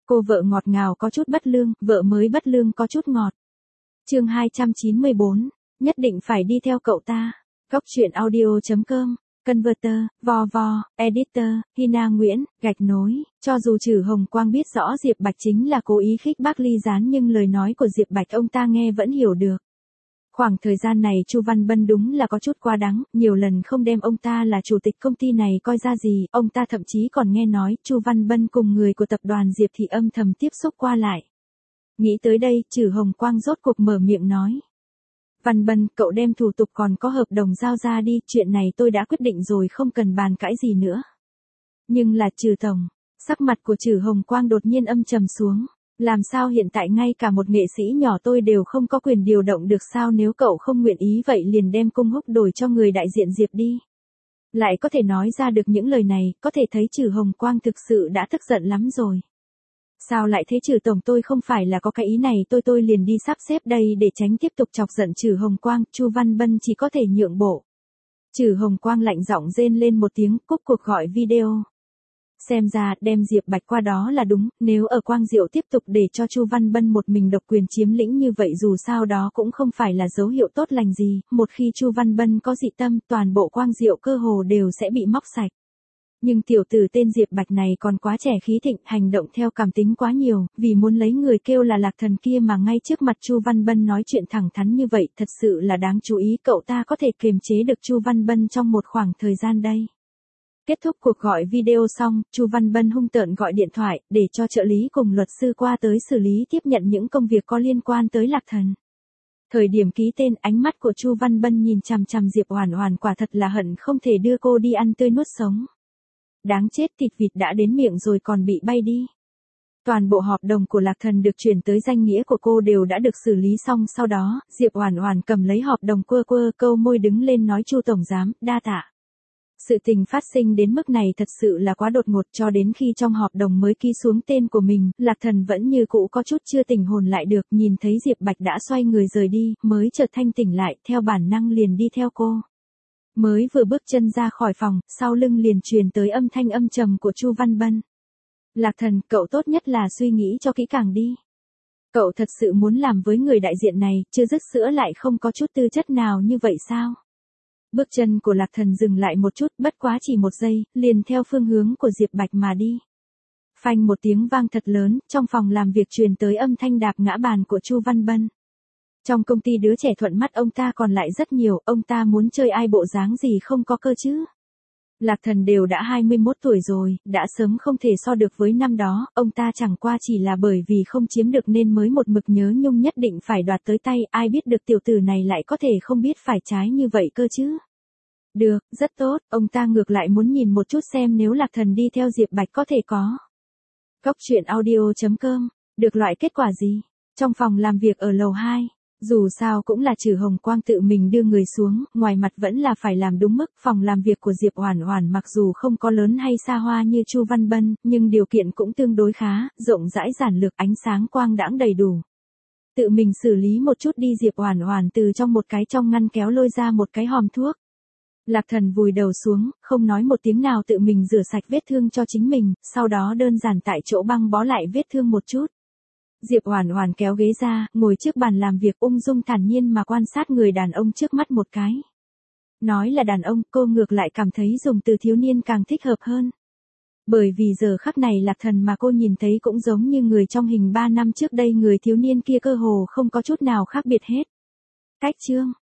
Cô vợ ngọt ngào có chút bất lương, vợ mới bất lương có chút ngọt. Chương 294, nhất định phải đi theo cậu ta. Góc truyện audio.com, Converter, Vo, Editor, Hina Nguyễn, gạch nối. Cho dù Trử Hồng Quang biết rõ Diệp Bạch chính là cố ý khích bác ly gián nhưng lời nói của Diệp Bạch ông ta nghe vẫn hiểu được. Khoảng thời gian này Chu Văn Bân đúng là có chút quá đáng, nhiều lần không đem ông ta là chủ tịch công ty này coi ra gì, ông ta thậm chí còn nghe nói Chu Văn Bân cùng người của tập đoàn Diệp thì âm thầm tiếp xúc qua lại. Nghĩ tới đây, Trử Hồng Quang rốt cuộc mở miệng nói. Văn Bân, cậu đem thủ tục còn có hợp đồng giao ra đi, chuyện này tôi đã quyết định rồi không cần bàn cãi gì nữa. Nhưng là Trử tổng, sắc mặt của Trử Hồng Quang đột nhiên âm trầm xuống. Làm sao hiện tại ngay cả một nghệ sĩ nhỏ tôi đều không có quyền điều động được sao, nếu cậu không nguyện ý vậy liền đem Cung Húc đổi cho người đại diện Diệp đi. Lại có thể nói ra được những lời này, có thể thấy Trử Hồng Quang thực sự đã tức giận lắm rồi. Sao lại thế Trử tổng, tôi không phải là có cái ý này, tôi liền đi sắp xếp đây để tránh tiếp tục chọc giận Trử Hồng Quang, Chu Văn Bân chỉ có thể nhượng bộ. Trử Hồng Quang lạnh giọng rên lên một tiếng, cúp cuộc gọi video. Xem ra, đem Diệp Bạch qua đó là đúng, nếu ở Quang Diệu tiếp tục để cho Chu Văn Bân một mình độc quyền chiếm lĩnh như vậy dù sao đó cũng không phải là dấu hiệu tốt lành gì, một khi Chu Văn Bân có dị tâm, toàn bộ Quang Diệu cơ hồ đều sẽ bị móc sạch. Nhưng tiểu tử tên Diệp Bạch này còn quá trẻ khí thịnh, hành động theo cảm tính quá nhiều, vì muốn lấy người kêu là Lạc Thần kia mà ngay trước mặt Chu Văn Bân nói chuyện thẳng thắn như vậy, thật sự là đáng chú ý, cậu ta có thể kiềm chế được Chu Văn Bân trong một khoảng thời gian đây. Kết thúc cuộc gọi video xong, Chu Văn Bân hung tợn gọi điện thoại, để cho trợ lý cùng luật sư qua tới xử lý tiếp nhận những công việc có liên quan tới Lạc Thần. Thời điểm ký tên, ánh mắt của Chu Văn Bân nhìn chằm chằm Diệp Oản Oản quả thật là hận không thể đưa cô đi ăn tươi nuốt sống. Đáng chết, thịt vịt đã đến miệng rồi còn bị bay đi. Toàn bộ hợp đồng của Lạc Thần được chuyển tới danh nghĩa của cô đều đã được xử lý xong, sau đó, Diệp Oản Oản cầm lấy hợp đồng quơ câu môi đứng lên nói Chu tổng giám, đa tạ. Sự tình phát sinh đến mức này thật sự là quá đột ngột, cho đến khi trong hợp đồng mới ký xuống tên của mình, Lạc Thần vẫn như cũ có chút chưa tỉnh hồn lại được, nhìn thấy Diệp Bạch đã xoay người rời đi, mới chợt thanh tỉnh lại, theo bản năng liền đi theo cô. Mới vừa bước chân ra khỏi phòng, sau lưng liền truyền tới âm thanh âm trầm của Chu Văn Bân. Lạc Thần, cậu tốt nhất là suy nghĩ cho kỹ càng đi. Cậu thật sự muốn làm với người đại diện này, chưa dứt sữa lại không có chút tư chất nào như vậy sao? Bước chân của Lạc Thần dừng lại một chút, bất quá chỉ một giây, liền theo phương hướng của Diệp Bạch mà đi. Phanh một tiếng vang thật lớn, trong phòng làm việc truyền tới âm thanh đạp ngã bàn của Chu Văn Bân. Trong công ty đứa trẻ thuận mắt ông ta còn lại rất nhiều, ông ta muốn chơi ai bộ dáng gì không có cơ chứ. Lạc Thần đều đã 21 tuổi rồi, đã sớm không thể so được với năm đó, ông ta chẳng qua chỉ là bởi vì không chiếm được nên mới một mực nhớ nhung nhất định phải đoạt tới tay, ai biết được tiểu tử này lại có thể không biết phải trái như vậy cơ chứ. Được, rất tốt, ông ta ngược lại muốn nhìn một chút xem nếu Lạc Thần đi theo Diệp Bạch có thể có. Góc truyện audio.com, được loại kết quả gì? Trong phòng làm việc ở lầu 2. Dù sao cũng là Trử Hồng Quang tự mình đưa người xuống, ngoài mặt vẫn là phải làm đúng mức, phòng làm việc của Diệp Oản Oản mặc dù không có lớn hay xa hoa như Chu Văn Bân, nhưng điều kiện cũng tương đối khá, rộng rãi giản lược, ánh sáng quang đãng đầy đủ. Tự mình xử lý một chút đi, Diệp Oản Oản từ trong một cái trong ngăn kéo lôi ra một cái hòm thuốc. Lạc Thần vùi đầu xuống, không nói một tiếng nào tự mình rửa sạch vết thương cho chính mình, sau đó đơn giản tại chỗ băng bó lại vết thương một chút. Diệp Oản Oản kéo ghế ra, ngồi trước bàn làm việc ung dung thản nhiên mà quan sát người đàn ông trước mắt một cái. Nói là đàn ông, cô ngược lại cảm thấy dùng từ thiếu niên càng thích hợp hơn. Bởi vì giờ khắc này Lạc Thần mà cô nhìn thấy cũng giống như người trong hình 3 năm trước đây, người thiếu niên kia cơ hồ không có chút nào khác biệt hết. Cách chương